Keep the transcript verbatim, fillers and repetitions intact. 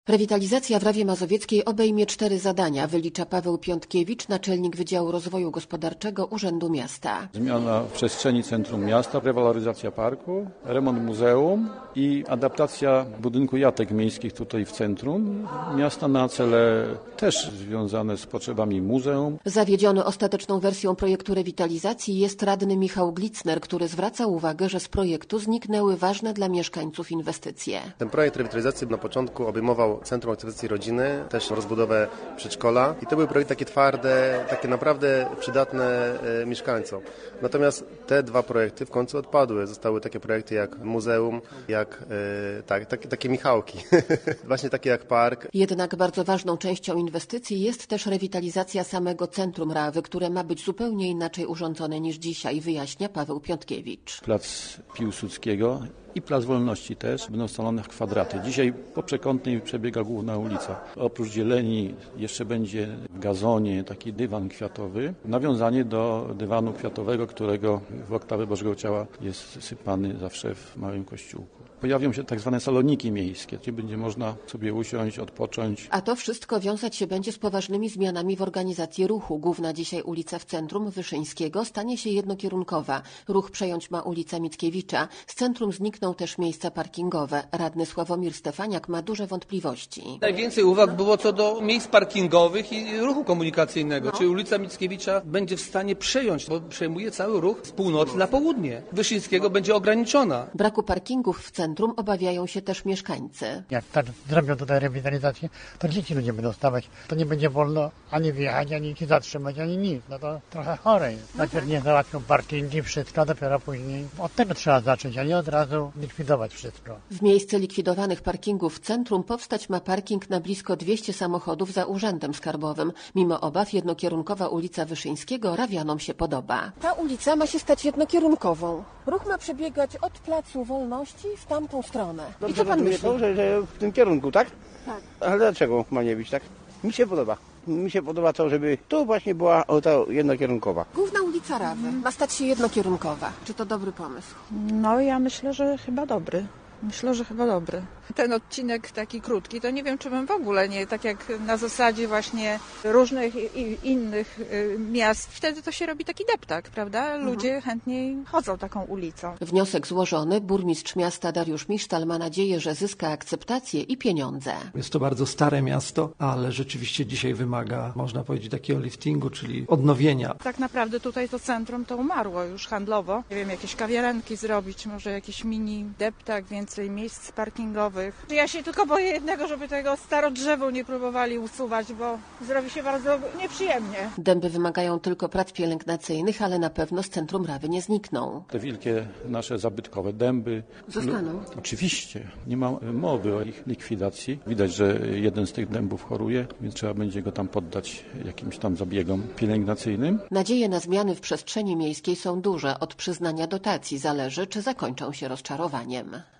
Rewitalizacja w Rawie Mazowieckiej obejmie cztery zadania, wylicza Paweł Piątkiewicz, naczelnik Wydziału Rozwoju Gospodarczego Urzędu Miasta. Zmiana przestrzeni centrum miasta, rewaloryzacja parku, remont muzeum i adaptacja budynku jatek miejskich tutaj w centrum miasta na cele też związane z potrzebami muzeum. Zawiedziony ostateczną wersją projektu rewitalizacji jest radny Michał Glitzner, który zwraca uwagę, że z projektu zniknęły ważne dla mieszkańców inwestycje. Ten projekt rewitalizacji na początku obejmował Centrum Aktywizacji Rodziny, też rozbudowę przedszkola i to były projekty takie twarde, takie naprawdę przydatne e, mieszkańcom. Natomiast te dwa projekty w końcu odpadły. Zostały takie projekty jak muzeum, jak e, tak, takie, takie Michałki, właśnie takie jak park. Jednak bardzo ważną częścią inwestycji jest też rewitalizacja samego centrum Rawy, które ma być zupełnie inaczej urządzone niż dzisiaj, wyjaśnia Paweł Piątkiewicz. Plac Piłsudskiego i Plac Wolności też będą scalone w kwadraty. Dzisiaj po przekątnej przebiega główna ulica. Oprócz zieleni jeszcze będzie w gazonie taki dywan kwiatowy. Nawiązanie do dywanu kwiatowego, którego w oktawę Bożego Ciała jest sypany zawsze w małym kościółku. Pojawią się tak zwane saloniki miejskie, gdzie będzie można sobie usiąść, odpocząć. A to wszystko wiązać się będzie z poważnymi zmianami w organizacji ruchu. Główna dzisiaj ulica w centrum Wyszyńskiego stanie się jednokierunkowa. Ruch przejąć ma ulica Mickiewicza. Z centrum znikną też miejsca parkingowe. Radny Sławomir Stefaniak ma duże wątpliwości. Najwięcej uwag było co do miejsc parkingowych i ruchu komunikacyjnego. No. Czy ulica Mickiewicza będzie w stanie przejąć, bo przejmuje cały ruch z północy na południe. Wyszyńskiego będzie ograniczona. Braku parkingów w centrum obawiają się też mieszkańcy. Jak tak zrobią tutaj rewitalizację, to dzieci ludzie będą stawać. To nie będzie wolno ani wyjechać, ani się zatrzymać, ani nic. No to trochę chore jest. Najpierw nie załatwią parkingi, wszystko, dopiero później. Od tego trzeba zacząć, a nie od razu likwidować wszystko. W miejsce likwidowanych parkingów w centrum powstać ma parking na blisko dwieście samochodów za Urzędem Skarbowym. Mimo obaw jednokierunkowa ulica Wyszyńskiego Rawianom się podoba. Ta ulica ma się stać jednokierunkową. Ruch ma przebiegać od Placu Wolności w tamtą stronę. I co pan myśli? To, że, że w tym kierunku, tak? Tak. Ale dlaczego ma nie być tak? Mi się podoba. Mi się podoba to, żeby tu właśnie była ta jednokierunkowa. Główna ulica Rawy ma stać się jednokierunkowa. Czy to dobry pomysł? No ja myślę, że chyba dobry. Myślę, że chyba dobry. Ten odcinek taki krótki, to nie wiem, czy bym w ogóle nie, tak jak na zasadzie właśnie różnych i innych miast, wtedy to się robi taki deptak, prawda? Ludzie mhm. chętniej chodzą taką ulicą. Wniosek złożony, burmistrz miasta Dariusz Misztal ma nadzieję, że zyska akceptację i pieniądze. Jest to bardzo stare miasto, ale rzeczywiście dzisiaj wymaga, można powiedzieć, takiego liftingu, czyli odnowienia. Tak naprawdę tutaj to centrum to umarło już handlowo. Nie wiem, jakieś kawiarenki zrobić, może jakiś mini deptak, więcej miejsc parkingowych. Ja się tylko boję jednego, żeby tego starodrzewu nie próbowali usuwać, bo zrobi się bardzo nieprzyjemnie. Dęby wymagają tylko prac pielęgnacyjnych, ale na pewno z centrum Rawy nie znikną. Te wielkie nasze zabytkowe dęby zostaną. Oczywiście, nie ma mowy o ich likwidacji. Widać, że jeden z tych dębów choruje, więc trzeba będzie go tam poddać jakimś tam zabiegom pielęgnacyjnym. Nadzieje na zmiany w przestrzeni miejskiej są duże. Od przyznania dotacji zależy, czy zakończą się rozczarowaniem.